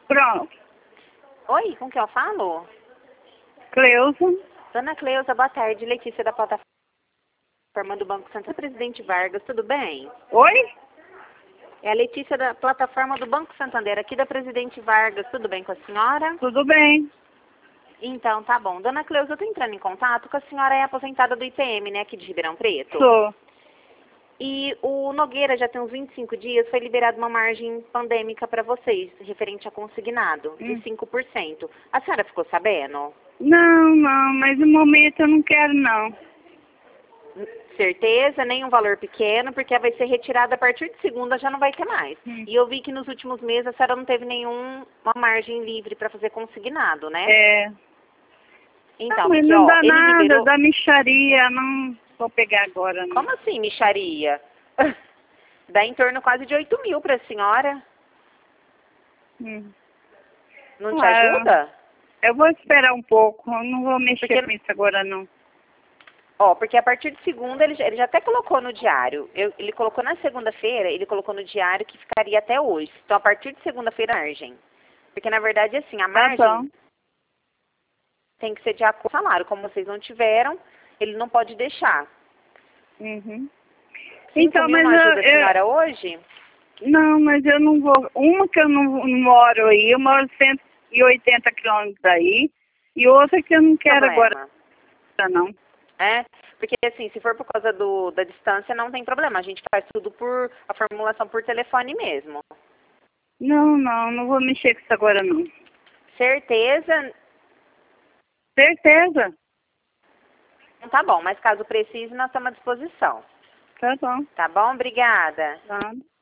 Pronto. Oi, com quem eu falo? Cleusa. Dona Cleusa, boa tarde. Letícia da plataforma do Banco Santander. Presidente Vargas, tudo bem? Oi? É a Letícia da plataforma do Banco Santander, aqui da Presidente Vargas. Tudo bem com a senhora? Tudo bem. Então, tá bom. Dona Cleusa, eu tô entrando em contato com a senhora é aposentada do IPM, né, aqui de Ribeirão Preto. Sou. E o Nogueira já tem uns 25 dias, foi liberado uma margem pandêmica para vocês, referente a consignado, de 5%. A senhora ficou sabendo? Não, mas no momento eu não quero, não. Certeza, nem um valor pequeno, porque vai ser retirada a partir de segunda, já não vai ter mais. E eu vi que nos últimos meses a senhora não teve nenhuma margem livre para fazer consignado, né? É. Então, Mas porque, não ó, dá ele nada, liberou... dá mixaria, não vou pegar agora, não. Como assim, mixaria? Dá em torno quase de 8 mil para a senhora. Hum. Não te ajuda? Eu vou esperar um pouco, eu não vou mexer Porque- com isso agora, não. Ó, porque a partir de segunda ele já até colocou no diário. Ele colocou na segunda-feira, ele colocou no diário que ficaria até hoje. Então, a partir de segunda-feira, margem. Porque, na verdade, assim, a Tá margem bom. tem que ser de acordo com o salário. Como vocês não tiveram, ele não pode deixar. Uhum. 5 Então, mil mas não ajuda a senhora hoje? não, mas eu não vou. Uma que eu não moro aí, eu moro 180 quilômetros daí, e outra que eu não quero agora, Problema. não. É, porque assim, se for por causa da distância, não tem problema. A gente faz tudo por a formulação por telefone mesmo. Não vou mexer com isso agora, não. Certeza? Certeza? Tá bom, mas caso precise, nós estamos à disposição. Tá bom. Tá bom? Obrigada. Tá.